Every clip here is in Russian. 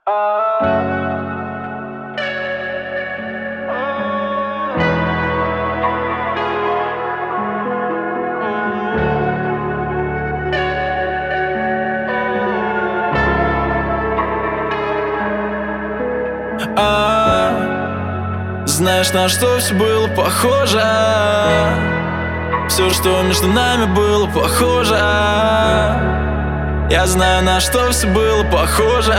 Знаешь, на что все было похоже? Все, что между нами было похоже. Я знаю, на что все было похоже.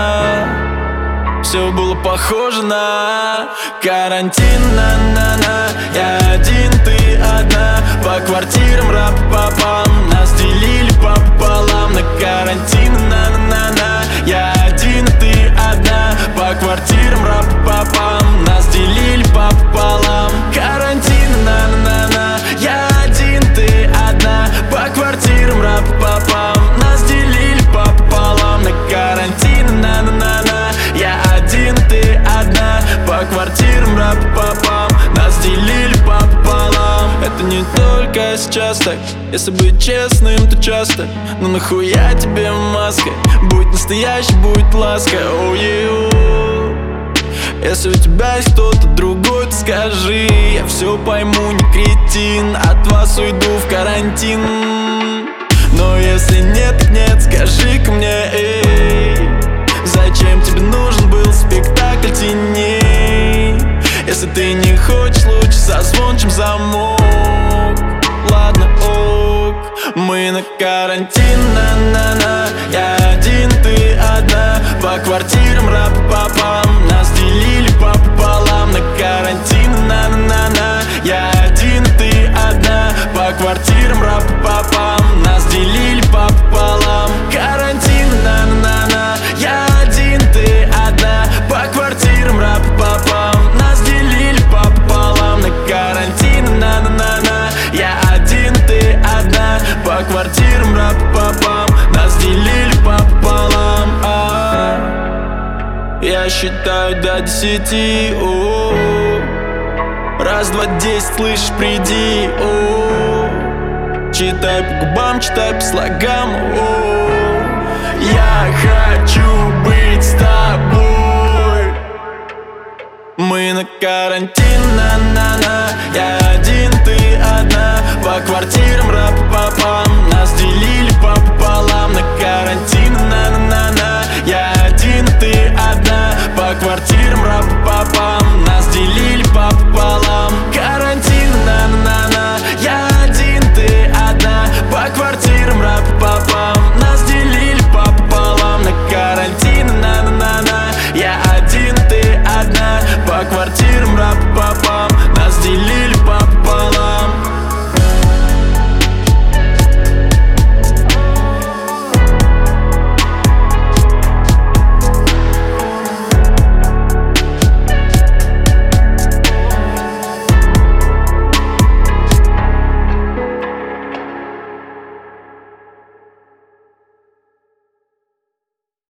Все было похоже на карантин, на-на-на. Я один, ты одна. По квартирам рап-папам. Нас делили пополам. На карантин, на-на-на. Я один, ты одна. По квартирам рап-папам. Нас делили пополам. Карантин, на-на-на. Я один, ты одна. По квартирам рап-папам. Нас делили пополам. На карантин, на-на-на. Я один, ты одна. По квартирам рап-папам. Нас делили пополам. Это не только сейчас так. Если быть честным, то часто. Но нахуя тебе маска? Будь настоящий, будь ласка. Если у тебя есть кто-то другой, то скажи. Я все пойму, не кретин. От вас уйду в карантин. Но если нет, так нет, скажи-ка мне, эй, зачем тебе нужен был спектакль теней? Если ты не хочешь, лучше созвон, чем замок. Ладно, ок, мы на карантин, на-на-на. Я один, ты одна. По квартирам рап-папам. Нас делили пополам. На карантин, на-на-на. Я один, ты одна. По квартирам рап-папам. Нас делили пополам. Карантин, на-на-на. Я один, ты одна. По квартирам рап-папам. Нас делили пополам. На карантин, на-на-на. Я один, ты одна. По квартирам рап-папам. Нас делили пополам. Я считаю до 10. Раз, два, 10, слышишь, приди. Читай по губам, читай по слогам. Я хочу быть с тобой. Мы на карантин, на-на-на. Я один, ты одна. По квартирам рап-папам.